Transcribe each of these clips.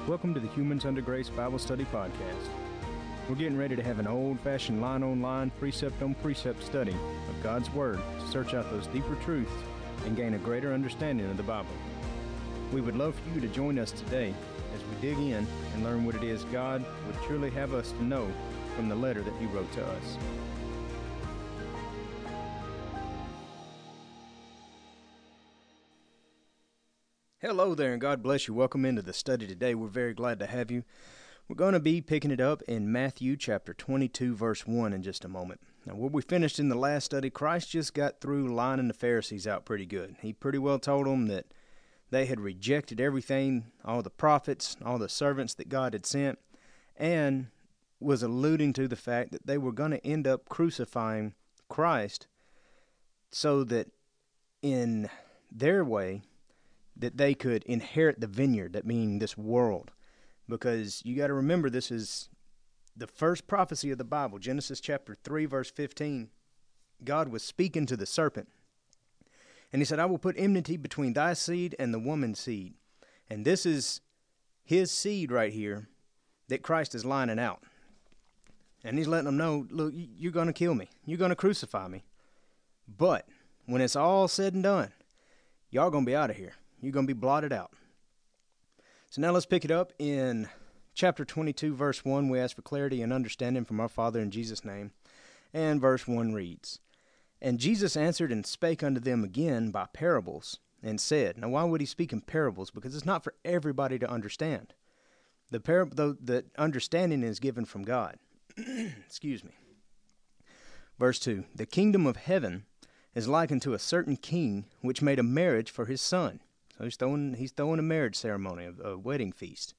Welcome to the Humans Under Grace Bible Study Podcast. We're getting ready to have an old-fashioned line-on-line, precept-on-precept study of God's Word to search out those deeper truths and gain a greater understanding of the Bible. We would love for you to join us today as we dig in and learn what it is God would truly have us to know from the letter that He wrote to us. Hello there, and God bless you. Welcome into the study today. We're very glad to have you. We're going to be picking it up in Matthew chapter 22, verse 1 in just a moment. Now, where we finished in the last study, Christ just got through lining the Pharisees out pretty good. He pretty well told them that they had rejected everything, all the prophets, all the servants that God had sent, and was alluding to the fact that they were going to end up crucifying Christ so that in their way, that they could inherit the vineyard, that meaning this world. Because you got to remember, this is the first prophecy of the Bible, Genesis chapter 3, verse 15. God was speaking to the serpent. And he said, I will put enmity between thy seed and the woman's seed. And this is his seed right here that Christ is lining out. And he's letting them know, look, you're going to kill me. You're going to crucify me. But when it's all said and done, y'all going to be out of here. You're going to be blotted out. So now let's pick it up in chapter 22, verse 1. We ask for clarity and understanding from our Father in Jesus' name. And verse 1 reads, And Jesus answered and spake unto them again by parables, and said, Now why would he speak in parables? Because it's not for everybody to understand. The understanding is given from God. Excuse me. Verse 2, The kingdom of heaven is likened to a certain king which made a marriage for his son. So he's throwing a marriage ceremony, a wedding feast.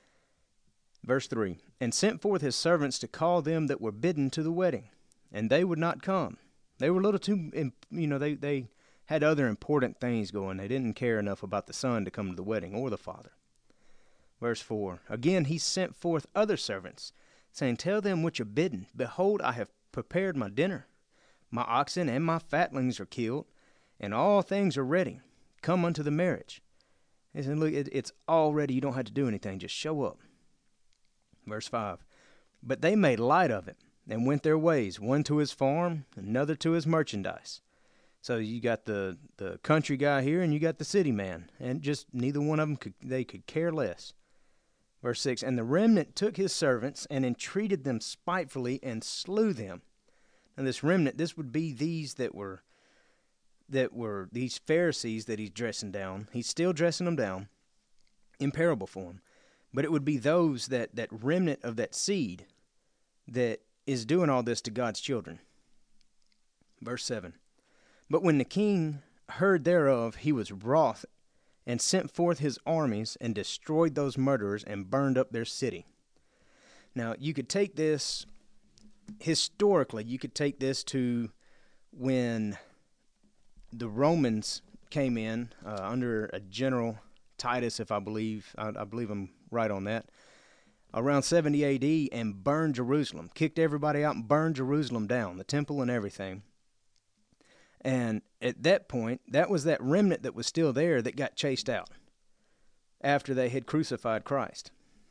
Verse 3, And sent forth his servants to call them that were bidden to the wedding, and they would not come. They were a little too, they had other important things going. They didn't care enough about the son to come to the wedding, or the father. Verse 4, Again he sent forth other servants, saying, Tell them which are bidden, Behold, I have prepared my dinner. My oxen and my fatlings are killed, and all things are ready. Come unto the marriage. He said, look, it's all ready. You don't have to do anything. Just show up. Verse 5. But they made light of it, and went their ways, one to his farm, another to his merchandise. So you got the country guy here, and you got the city man, and just neither one of them could care less. Verse 6. And the remnant took his servants, and entreated them spitefully, and slew them. And this remnant, this would be these that were these Pharisees that he's dressing down. He's still dressing them down in parable form. But it would be those, that remnant of that seed that is doing all this to God's children. Verse 7. But when the king heard thereof, he was wroth, and sent forth his armies, and destroyed those murderers, and burned up their city. Now, you could take this, historically, you could take this to when the Romans came in under a general Titus, if I believe I'm right on that, around 70 A.D. and burned Jerusalem, kicked everybody out and burned Jerusalem down, the temple and everything. And at that point, that was that remnant that was still there that got chased out after they had crucified Christ.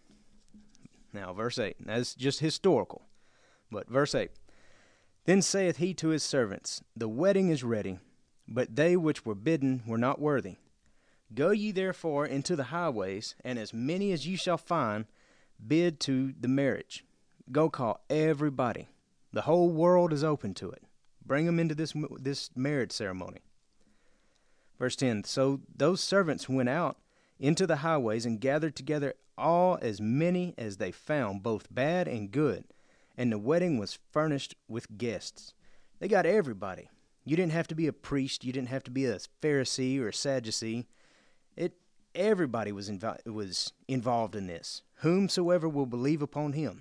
Now, verse 8, that's just historical, but verse 8, Then saith he to his servants, The wedding is ready, but they which were bidden were not worthy. Go ye therefore into the highways, and as many as ye shall find, bid to the marriage. Go call everybody. The whole world is open to it. Bring them into this marriage ceremony. Verse 10, So those servants went out into the highways, and gathered together all as many as they found, both bad and good. And the wedding was furnished with guests. They got everybody. You didn't have to be a priest. You didn't have to be a Pharisee or a Sadducee. Everybody was involved in this. Whomsoever will believe upon him.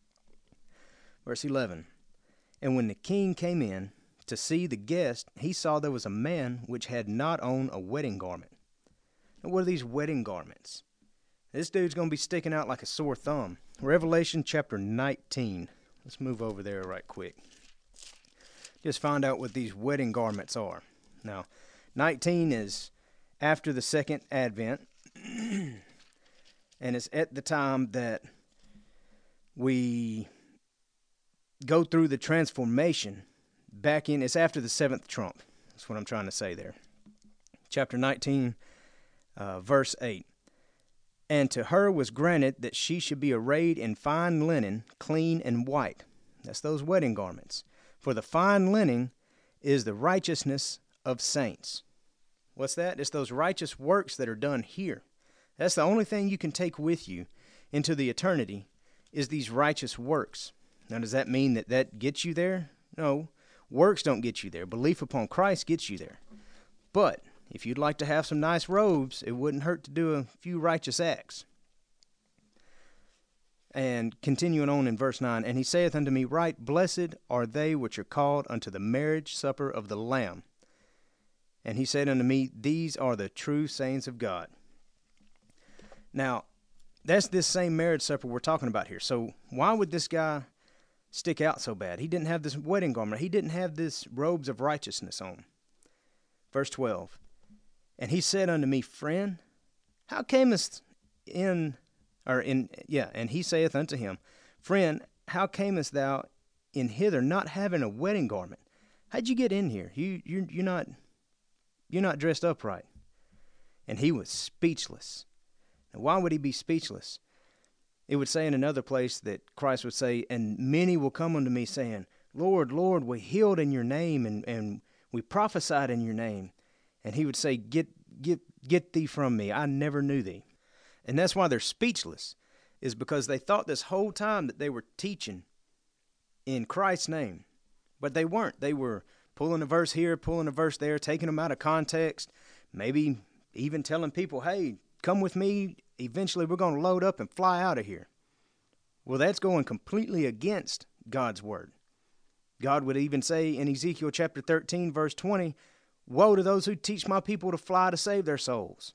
Verse 11. And when the king came in to see the guest, he saw there was a man which had not on a wedding garment. And what are these wedding garments? This dude's going to be sticking out like a sore thumb. Revelation chapter 19. Let's move over there right quick. Just find out what these wedding garments are. Now, 19 is after the second advent. And it's at the time that we go through the transformation back in. It's after the seventh trump. That's what I'm trying to say there. Chapter 19, verse 8. And to her was granted that she should be arrayed in fine linen, clean and white. That's those wedding garments. For the fine linen is the righteousness of saints. What's that? It's those righteous works that are done here. That's the only thing you can take with you into the eternity, is these righteous works. Now, does that mean that that gets you there? No. Works don't get you there. Belief upon Christ gets you there. But if you'd like to have some nice robes, it wouldn't hurt to do a few righteous acts. And continuing on in verse 9, and he saith unto me, Right, blessed are they which are called unto the marriage supper of the Lamb. And he said unto me, These are the true saints of God. Now, that's this same marriage supper we're talking about here. So why would this guy stick out so bad? He didn't have this wedding garment. He didn't have this robes of righteousness on. Verse 12, and he said unto me, Friend, how camest and he saith unto him, Friend, how camest thou in hither not having a wedding garment? How'd you get in here? You're not dressed up right. And he was speechless. Now, why would he be speechless? It would say in another place that Christ would say, and many will come unto me saying, Lord, Lord, we healed in your name, and we prophesied in your name. And he would say, Get thee from me. I never knew thee. And that's why they're speechless, is because they thought this whole time that they were teaching in Christ's name. But they weren't. They were pulling a verse here, pulling a verse there, taking them out of context, maybe even telling people, hey, come with me. Eventually we're going to load up and fly out of here. Well, that's going completely against God's word. God would even say in Ezekiel chapter 13, verse 20, Woe to those who teach my people to fly to save their souls.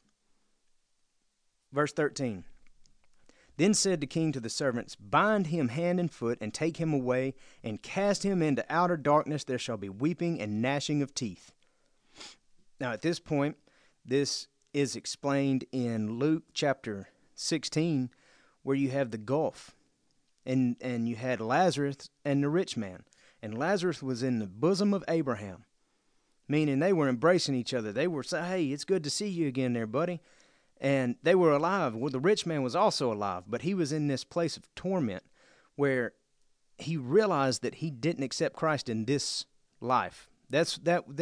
Verse 13, Then said the king to the servants, Bind him hand and foot, and take him away, and cast him into outer darkness. There shall be weeping and gnashing of teeth. Now at this point, this is explained in Luke chapter 16, where you have the gulf, and you had Lazarus and the rich man. And Lazarus was in the bosom of Abraham, meaning they were embracing each other. They were saying, hey, it's good to see you again there, buddy. And they were alive. Well, the rich man was also alive, but he was in this place of torment where he realized that he didn't accept Christ in this life. That's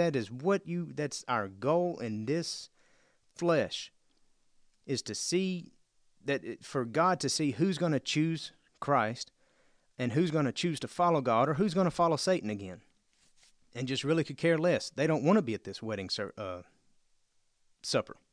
our goal in this flesh, is to see that, for God to see who's going to choose Christ and who's going to choose to follow God, or who's going to follow Satan again, and just really could care less. They don't want to be at this wedding supper.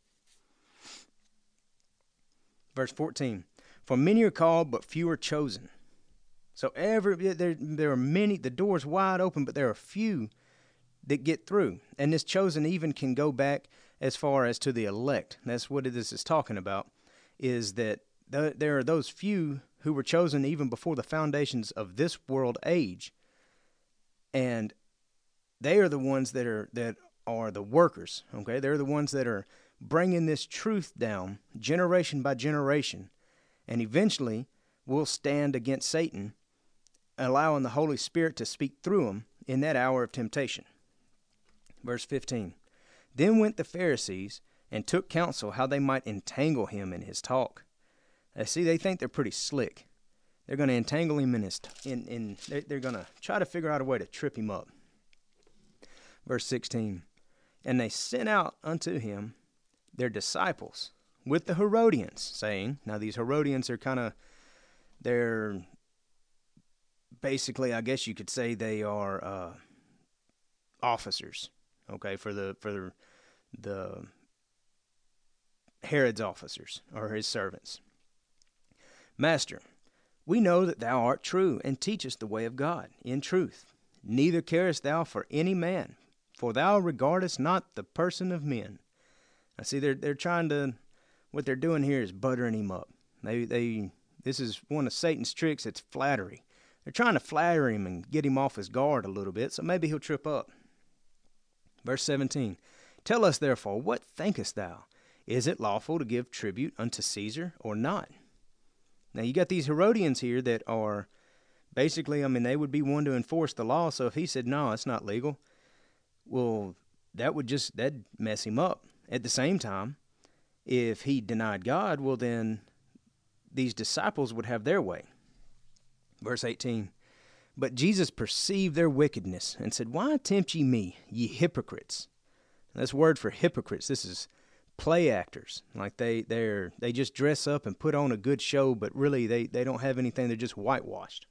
Verse 14, for many are called, but few are chosen. So there are many, the door's wide open, but there are few that get through. And this chosen even can go back as far as to the elect. That's what this is talking about, is that there are those few who were chosen even before the foundations of this world age. And they are the ones that are the workers, okay? They're the ones that are bringing this truth down generation by generation, and eventually will stand against Satan, allowing the Holy Spirit to speak through them in that hour of temptation. Verse 15, Then went the Pharisees and took counsel how they might entangle him in his talk. See, they think they're pretty slick. They're going to entangle him in his they're going to try to figure out a way to trip him up. Verse 16, And they sent out unto him their disciples with the Herodians, saying, now these Herodians are they're basically, I guess you could say they are officers, okay, for the Herod's officers, or his servants. Master, we know that thou art true, and teachest the way of God in truth. Neither carest thou for any man, for thou regardest not the person of men. Now see, they're trying to, what they're doing here is buttering him up. This is one of Satan's tricks. It's flattery. They're trying to flatter him and get him off his guard a little bit, so maybe he'll trip up. Verse 17, Tell us therefore, what thinkest thou? Is it lawful to give tribute unto Caesar or not? Now, you got these Herodians here that are basically, I mean, they would be one to enforce the law. So if he said, no, it's not legal, well, that'd mess him up. At the same time, if he denied God, well, then these disciples would have their way. Verse 18, but Jesus perceived their wickedness and said, why tempt ye me, ye hypocrites? That's word for hypocrites. This is play actors. Like they just dress up and put on a good show, but really they don't have anything. They're just whitewashed.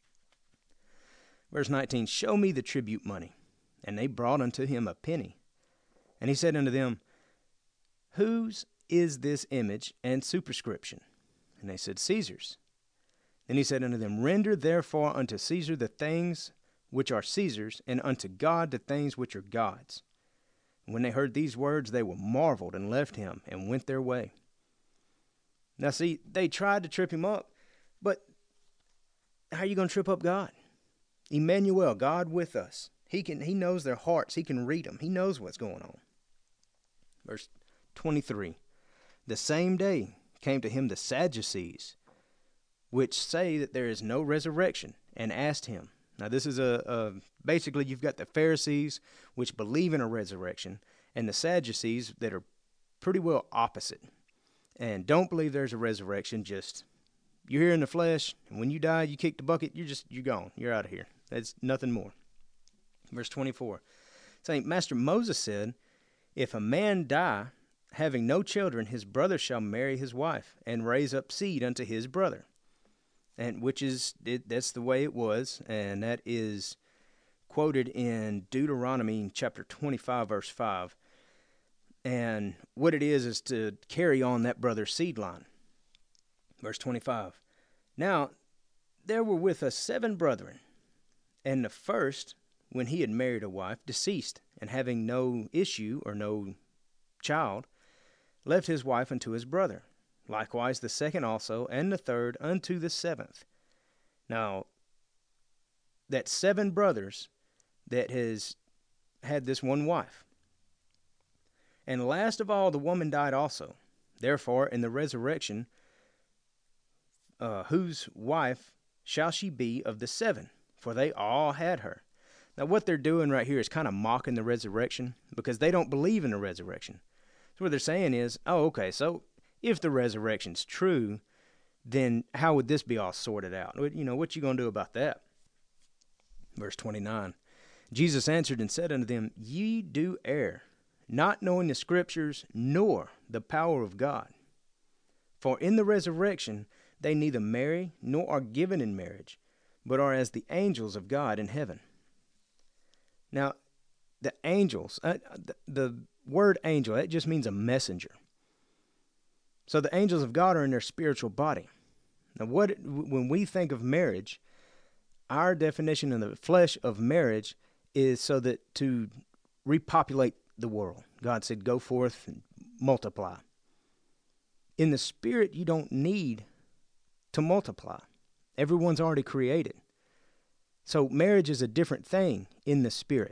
Verse 19, show me the tribute money. And they brought unto him a penny. And he said unto them, whose is this image and superscription? And they said, Caesar's. Then he said unto them, render therefore unto Caesar the things which are Caesar's, and unto God the things which are God's. And when they heard these words, they were marveled, and left him, and went their way. Now see, they tried to trip him up, but how are you going to trip up God? Emmanuel, God with us. He knows their hearts. He can read them. He knows what's going on. Verse 23, the same day came to him the Sadducees, which say that there is no resurrection, and asked him. Now this is basically you've got the Pharisees, which believe in a resurrection, and the Sadducees that are pretty well opposite, and don't believe there's a resurrection. Just, you're here in the flesh, and when you die, you kick the bucket, you're gone. You're out of here. That's nothing more. Verse 24, saying, Master Moses said, if a man die, having no children, his brother shall marry his wife, and raise up seed unto his brother. And that's the way it was, and that is quoted in Deuteronomy chapter 25, verse 5. And what it is to carry on that brother's seed line. Verse 25, now there were with us 7 brethren, and the first, when he had married a wife, deceased, and having no issue or no child, left his wife unto his brother. Likewise the second also, and the third unto the 7th. Now, that's 7 brothers that has had this one wife. And last of all, the woman died also. Therefore, in the resurrection, whose wife shall she be of the 7? For they all had her. Now, what they're doing right here is kind of mocking the resurrection, because they don't believe in the resurrection. So what they're saying is, oh, okay, so if the resurrection's true, then how would this be all sorted out? What you going to do about that? Verse 29, Jesus answered and said unto them, ye do err, not knowing the Scriptures, nor the power of God. For in the resurrection they neither marry, nor are given in marriage, but are as the angels of God in heaven. Now, the angels, the word angel, that just means a messenger. So the angels of God are in their spiritual body. Now, when we think of marriage, our definition in the flesh of marriage is so that to repopulate the world. God said, go forth and multiply. In the spirit, you don't need to multiply. Everyone's already created. So marriage is a different thing in the spirit.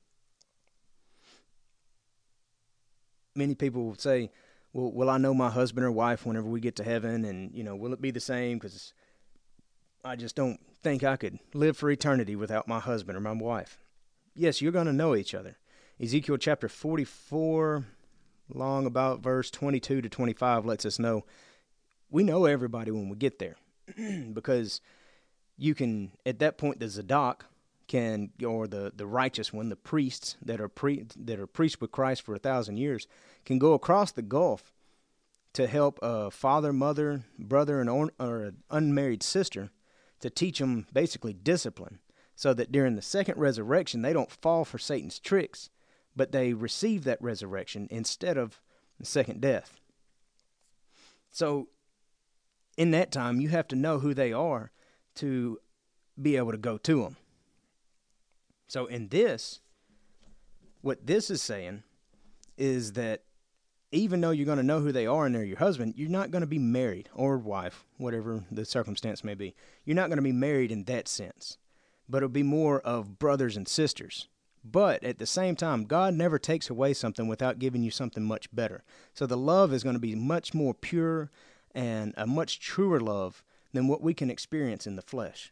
Many people will say, well, will I know my husband or wife whenever we get to heaven? And, will it be the same? Because I just don't think I could live for eternity without my husband or my wife. Yes, you're going to know each other. Ezekiel chapter 44, long about verse 22 to 25, lets us know we know everybody when we get there. Because you can, at that point, the Zadok can, or the righteous one, the priests that are priests with Christ for 1,000 years, can go across the gulf to help a father, mother, brother, or an unmarried sister to teach them basically discipline, so that during the second resurrection they don't fall for Satan's tricks, but they receive that resurrection instead of the second death. So in that time, you have to know who they are to be able to go to them. So in this, what this is saying is that even though you're going to know who they are and they're your husband, you're not going to be married, or wife, whatever the circumstance may be. You're not going to be married in that sense, but it'll be more of brothers and sisters. But at the same time, God never takes away something without giving you something much better. So the love is going to be much more pure and a much truer love than what we can experience in the flesh.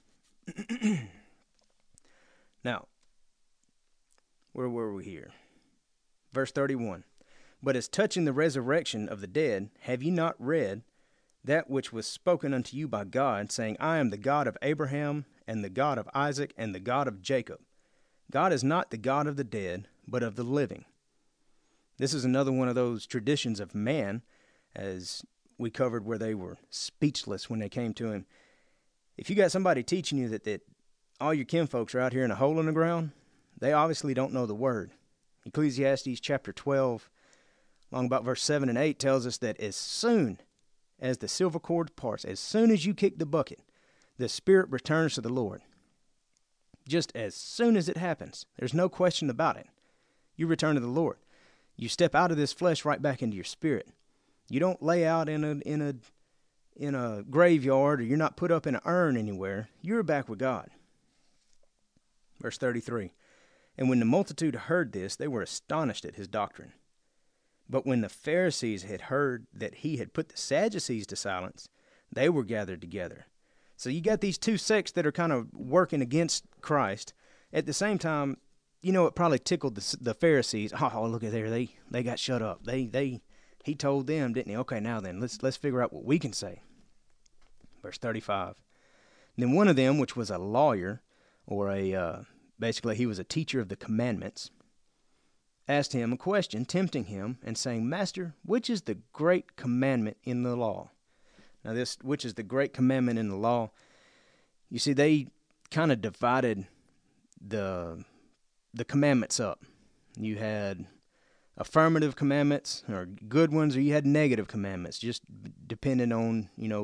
Now, where were we here? Verse 31. But as touching the resurrection of the dead, have ye not read that which was spoken unto you by God, saying, I am the God of Abraham, and the God of Isaac, and the God of Jacob. God is not the God of the dead, but of the living. This is another one of those traditions of man, as we covered, where they were speechless when they came to him. If you got somebody teaching you that all your kinfolks are out here in a hole in the ground, they obviously don't know the word. Ecclesiastes chapter 12, along about verse 7 and 8, tells us that as soon as the silver cord parts, as soon as you kick the bucket, the spirit returns to the Lord. Just as soon as it happens, there's no question about it. You return to the Lord. You step out of this flesh right back into your spirit. You don't lay out in a graveyard, or you're not put up in an urn anywhere. You're back with God. Verse 33. And when the multitude heard this, they were astonished at his doctrine. But when the Pharisees had heard that he had put the Sadducees to silence, they were gathered together. So you got these two sects that are kind of working against Christ. At the same time, it probably tickled the Pharisees. Oh, look at there, they got shut up. He told them, didn't he? Okay, now then, let's figure out what we can say. Verse 35. Then one of them, which was a lawyer, or basically he was a teacher of the commandments, asked him a question, tempting him, and saying, Master, which is the great commandment in the law? Now this, which is the great commandment in the law, you see, they kind of divided the commandments up. You had affirmative commandments, or good ones, or you had negative commandments, just depending on,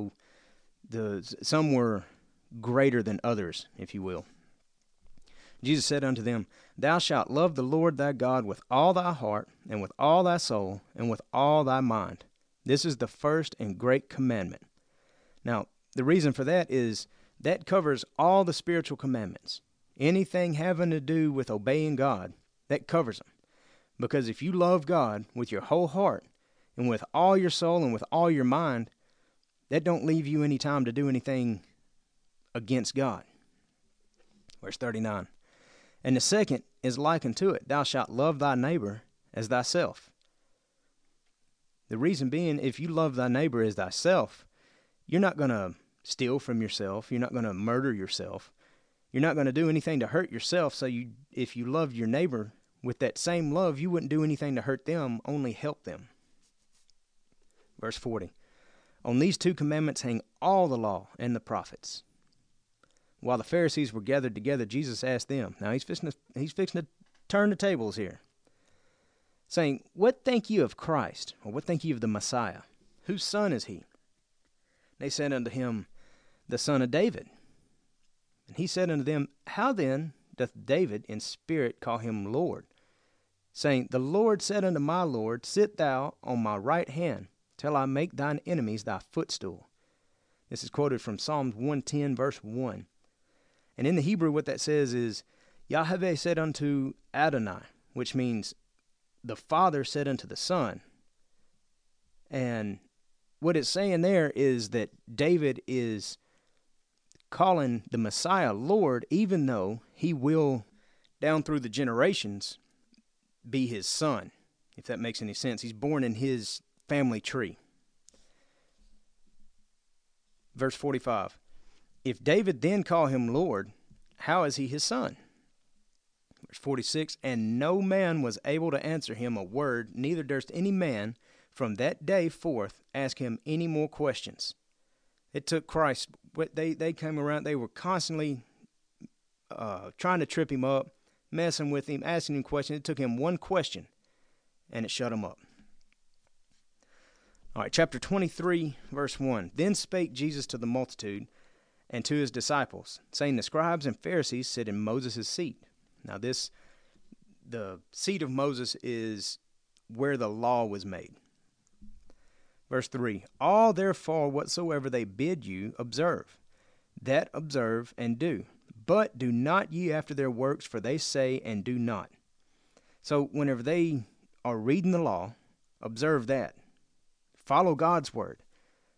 some were greater than others, if you will. Jesus said unto them, Thou shalt love the Lord thy God with all thy heart, and with all thy soul, and with all thy mind. This is the first and great commandment. Now, the reason for that is that covers all the spiritual commandments. Anything having to do with obeying God, that covers them. Because if you love God with your whole heart, and with all your soul, and with all your mind, that don't leave you any time to do anything against God. Verse 39. And the second is like unto it, Thou shalt love thy neighbor as thyself. The reason being, if you love thy neighbor as thyself, you're not going to steal from yourself. You're not going to murder yourself. You're not going to do anything to hurt yourself. So if you love your neighbor with that same love, you wouldn't do anything to hurt them, only help them. Verse 40. On these two commandments hang all the law and the prophets. While the Pharisees were gathered together, Jesus asked them. Now he's fixing to turn the tables here, saying, What think you of Christ? Or what think you of the Messiah? Whose son is he? They said unto him, The son of David. And he said unto them, How then doth David in spirit call him Lord? Saying, The Lord said unto my Lord, Sit thou on my right hand, till I make thine enemies thy footstool. This is quoted from Psalms 110, verse 1. And in the Hebrew, what that says is, Yahweh said unto Adonai, which means the Father said unto the Son. And what it's saying there is that David is calling the Messiah Lord, even though he will, down through the generations, be his son, if that makes any sense. He's born in his family tree. Verse 45. If David then call him Lord, how is he his son? Verse 46, and no man was able to answer him a word, neither durst any man from that day forth ask him any more questions. It took Christ, they came around, they were constantly trying to trip him up, messing with him, asking him questions. It took him one question, and it shut him up. All right, chapter 23, verse 1. Then spake Jesus to the multitude and to his disciples, saying, The scribes and Pharisees sit in Moses' seat. Now the seat of Moses is where the law was made. Verse 3, All therefore whatsoever they bid you, observe, that observe and do. But do not ye after their works, for they say and do not. So whenever they are reading the law, observe that. Follow God's word.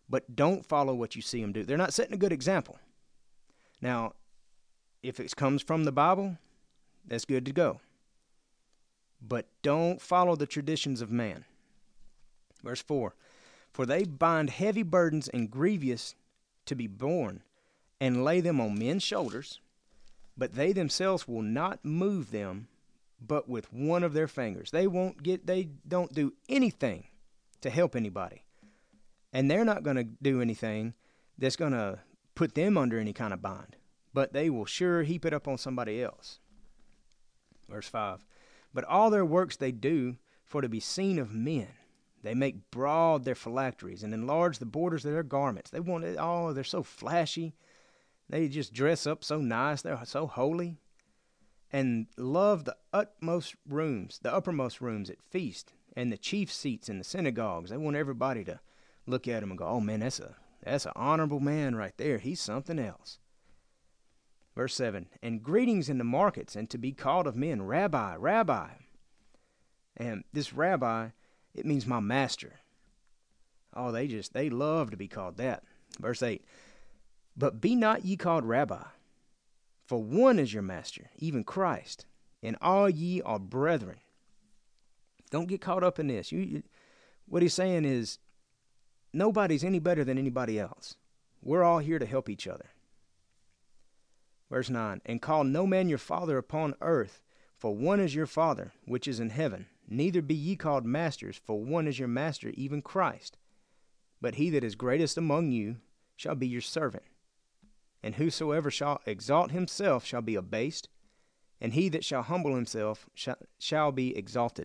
but don't follow what you see them do. They're not setting a good example. Now, if it comes from the Bible, that's good to go. But don't follow the traditions of man. Verse 4, for they bind heavy burdens and grievous to be borne, and lay them on men's shoulders, but they themselves will not move them but with one of their fingers. They don't do anything to help anybody. And they're not going to do anything that's going to put them under any kind of bind, but they will sure heap it up on somebody else. Verse 5, but all their works they do for to be seen of men. They make broad their phylacteries and enlarge the borders of their garments. They want it all. They're so flashy. They just dress up so nice. They're so holy. And love the uppermost rooms at feast, and the chief seats in the synagogues. They want everybody to look at them and go, oh man, that's an honorable man right there. He's something else. Verse 7, and greetings in the markets, and to be called of men, Rabbi, Rabbi. And this rabbi, it means my master. Oh, they love to be called that. Verse 8, but be not ye called Rabbi, for one is your master, even Christ, and all ye are brethren. Don't get caught up in this. What he's saying is, nobody's any better than anybody else. We're all here to help each other. Verse 9, and call no man your father upon earth, for one is your Father, which is in heaven. Neither be ye called masters, for one is your master, even Christ. But he that is greatest among you shall be your servant. And whosoever shall exalt himself shall be abased, and he that shall humble himself shall be exalted.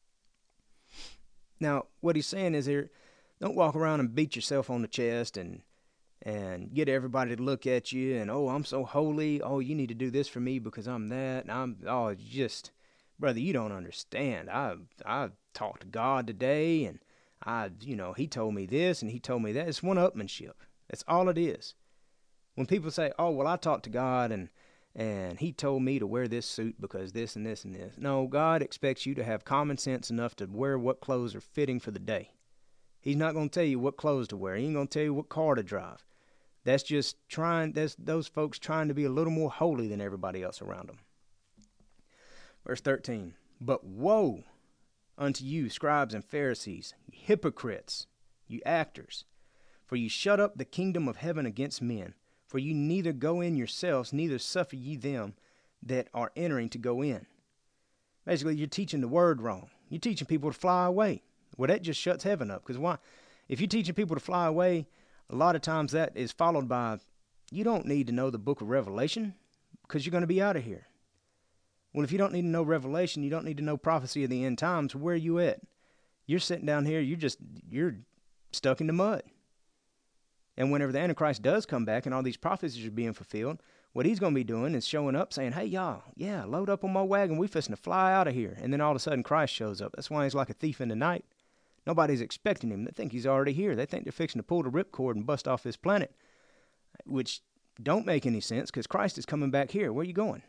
Now, what he's saying is here, don't walk around and beat yourself on the chest and get everybody to look at you and, oh, I'm so holy. Oh, you need to do this for me because I'm that. And brother, you don't understand. I talked to God today, and he told me this and he told me that. It's one-upmanship. That's all it is. When people say, oh, well, I talked to God and he told me to wear this suit because this and this and this. No, God expects you to have common sense enough to wear what clothes are fitting for the day. He's not going to tell you what clothes to wear. He ain't going to tell you what car to drive. That's those folks trying to be a little more holy than everybody else around them. Verse 13, but woe unto you, scribes and Pharisees, you hypocrites, you actors, for you shut up the kingdom of heaven against men. For you neither go in yourselves, neither suffer ye them that are entering to go in. Basically, you're teaching the word wrong. You're teaching people to fly away. Well, that just shuts heaven up. Because why? If you're teaching people to fly away, a lot of times that is followed by, you don't need to know the book of Revelation because you're going to be out of here. Well, if you don't need to know Revelation, you don't need to know prophecy of the end times, where are you at? You're sitting down here, you're stuck in the mud. And whenever the Antichrist does come back and all these prophecies are being fulfilled, what he's going to be doing is showing up saying, hey, y'all, yeah, load up on my wagon. We fixing to fly out of here. And then all of a sudden Christ shows up. That's why he's like a thief in the night. Nobody's expecting him. They think he's already here. They think they're fixing to pull the ripcord and bust off this planet, which don't make any sense because Christ is coming back here. Where are you going?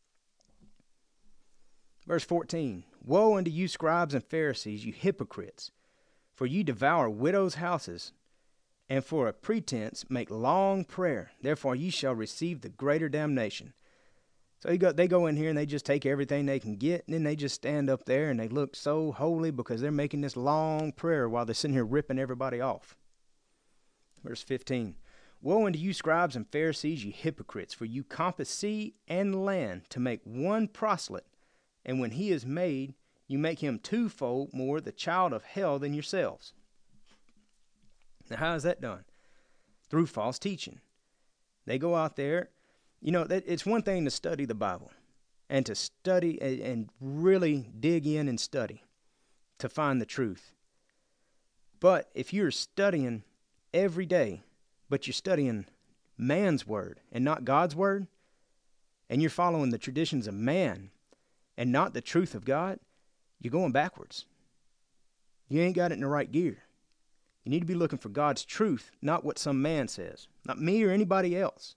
Verse 14, woe unto you, scribes and Pharisees, you hypocrites, for you devour widows' houses, and for a pretense make long prayer. Therefore ye shall receive the greater damnation. So they go in here and they just take everything they can get, and then they just stand up there and they look so holy because they're making this long prayer while they're sitting here ripping everybody off. Verse 15, woe unto you, scribes and Pharisees, you hypocrites, for you compass sea and land to make one proselyte, and when he is made, you make him twofold more the child of hell than yourselves. Now, how is that done? Through false teaching. They go out there. It's one thing to study the Bible and to study and really dig in and study to find the truth. But if you're studying every day, but you're studying man's word and not God's word, and you're following the traditions of man and not the truth of God, you're going backwards. You ain't got it in the right gear. You need to be looking for God's truth, not what some man says, not me or anybody else.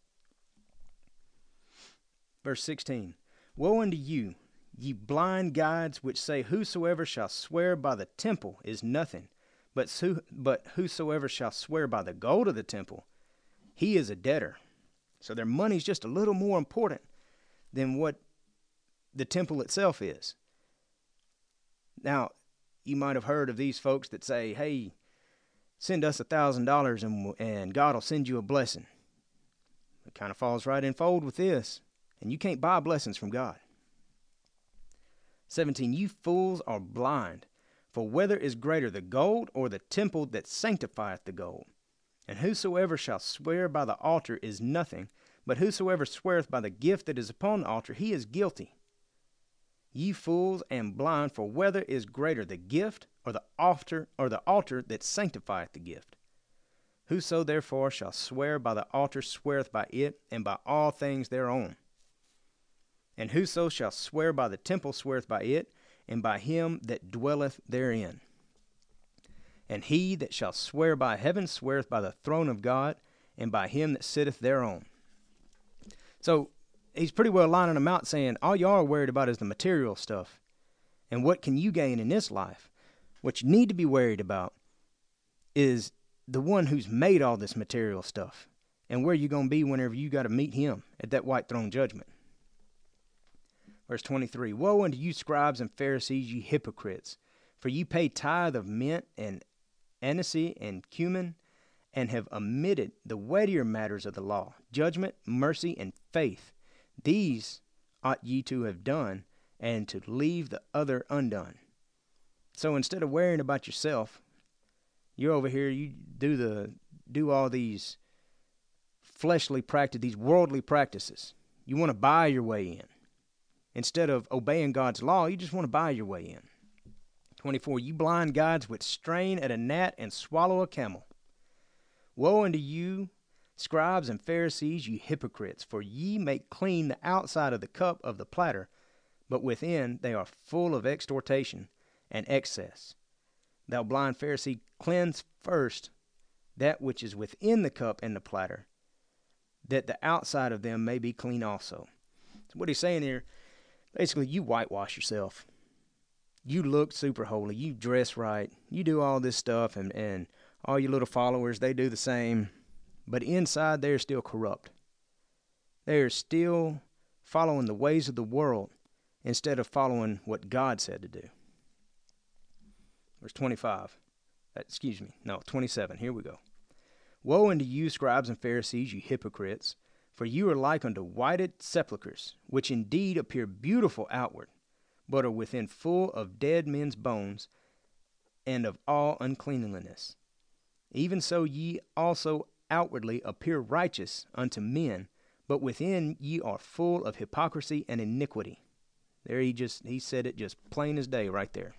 Verse 16, woe unto you, ye blind guides, which say, whosoever shall swear by the temple is nothing, But whosoever shall swear by the gold of the temple, he is a debtor. So their money's just a little more important than what the temple itself is. Now, you might have heard of these folks that say, hey, send us $1,000 and God will send you a blessing. It kind of falls right in fold with this. And you can't buy blessings from God. 17, you fools are blind. For whether is greater, the gold or the temple that sanctifieth the gold? And whosoever shall swear by the altar is nothing, but whosoever sweareth by the gift that is upon the altar, he is guilty. Ye fools and blind, for whether is greater, the gift or the altar that sanctifieth the gift? Whoso therefore shall swear by the altar sweareth by it, and by all things thereon. And whoso shall swear by the temple sweareth by it, and by him that dwelleth therein. And he that shall swear by heaven sweareth by the throne of God, and by him that sitteth thereon. So he's pretty well lining them out, saying all y'all are worried about is the material stuff. And what can you gain in this life? What you need to be worried about is the one who's made all this material stuff, and where you're going to be whenever you got to meet him at that white throne judgment. Verse 23, woe unto you, scribes and Pharisees, you hypocrites! For ye pay tithe of mint and aniseed and cumin, and have omitted the weightier matters of the law, judgment, mercy, and faith. These ought ye to have done, and to leave the other undone. So instead of worrying about yourself, you're over here, you do all these fleshly practices, these worldly practices. You want to buy your way in. Instead of obeying God's law, you just want to buy your way in. 24, you blind guides which strain at a gnat and swallow a camel. Woe unto you, scribes and Pharisees, you hypocrites! For ye make clean the outside of the cup of the platter, but within they are full of extortation and excess. Thou blind Pharisee, cleanse first that which is within the cup and the platter, that the outside of them may be clean also. So what he's saying here, basically, you whitewash yourself. You look super holy. You dress right. You do all this stuff, and all your little followers, they do the same. But inside, they're still corrupt. They're still following the ways of the world instead of following what God said to do. Verse 27. Here we go. Woe unto you, scribes and Pharisees, you hypocrites! For you are like unto whited sepulchres, which indeed appear beautiful outward, but are within full of dead men's bones, and of all uncleanliness. Even so ye also outwardly appear righteous unto men, but within ye are full of hypocrisy and iniquity. There he said it just plain as day right there.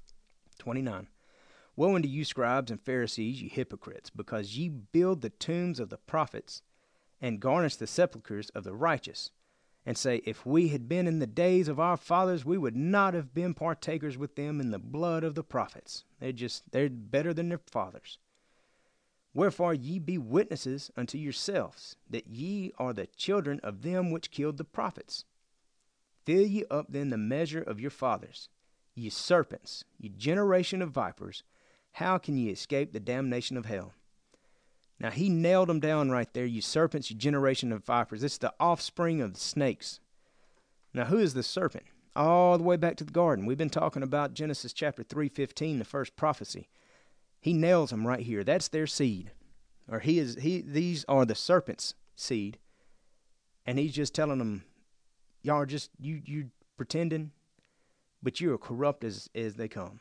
29. Woe unto you, scribes and Pharisees, you hypocrites, because ye build the tombs of the prophets, and garnish the sepulchres of the righteous, and say, if we had been in the days of our fathers, we would not have been partakers with them in the blood of the prophets. They're better than their fathers. Wherefore ye be witnesses unto yourselves, that ye are the children of them which killed the prophets. Fill ye up then the measure of your fathers. Ye serpents, ye generation of vipers, how can ye escape the damnation of hell? Now, he nailed them down right there. You serpents, you generation of vipers. This is the offspring of the snakes. Now, who is the serpent? All the way back to the garden. We've been talking about Genesis chapter 3:15, the first prophecy. He nails them right here. That's their seed. Or these are the serpent's seed. And he's just telling them, y'all are just, you pretending, but you are corrupt as they come.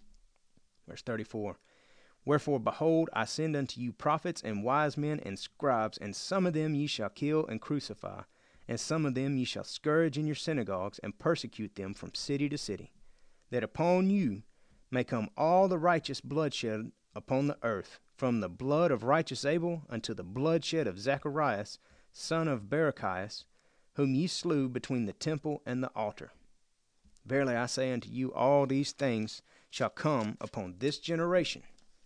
Verse 34. Wherefore, behold, I send unto you prophets and wise men and scribes, and some of them ye shall kill and crucify, and some of them ye shall scourge in your synagogues, and persecute them from city to city, that upon you may come all the righteous bloodshed upon the earth, from the blood of righteous Abel unto the bloodshed of Zacharias, son of Barachias, whom ye slew between the temple and the altar. Verily I say unto you, all these things shall come upon this generation.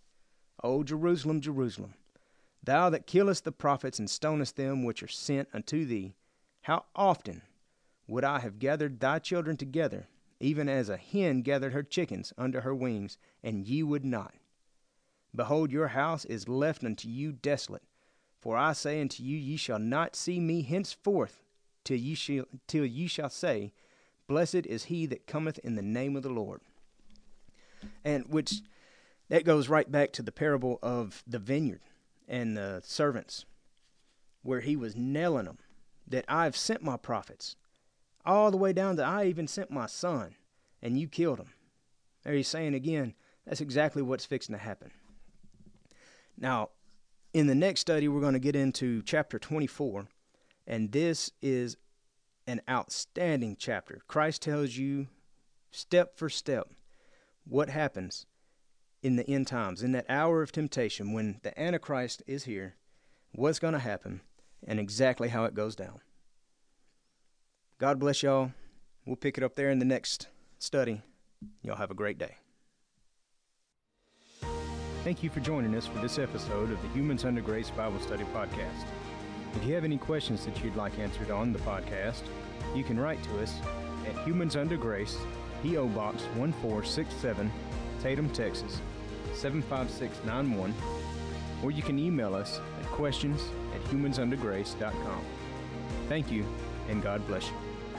O Jerusalem, Jerusalem, thou that killest the prophets and stonest them which are sent unto thee, how often would I have gathered thy children together, even as a hen gathered her chickens under her wings, and ye would not. Behold, your house is left unto you desolate. For I say unto you, ye shall not see me henceforth, till ye shall say, Blessed is he that cometh in the name of the Lord. And which, that goes right back to the parable of the vineyard and the servants, where he was nailing them, that I've sent my prophets, all the way down to I even sent my son, and you killed him. There he's saying again, that's exactly what's fixing to happen. Now, in the next study, we're going to get into chapter 24, and this is an outstanding chapter. Christ tells you step for step what happens in the end times, in that hour of temptation when the Antichrist is here, what's going to happen, and exactly how it goes down. God bless y'all. We'll pick it up there in the next study. Y'all have a great day. Thank you for joining us for this episode of the Humans Under Grace Bible Study Podcast. If you have any questions that you'd like answered on the podcast, you can write to us at Humans Under Grace, P.O. Box 1467, Tatum, Texas, 75691, or you can email us at questions@humansundergrace.com. Thank you, and God bless you.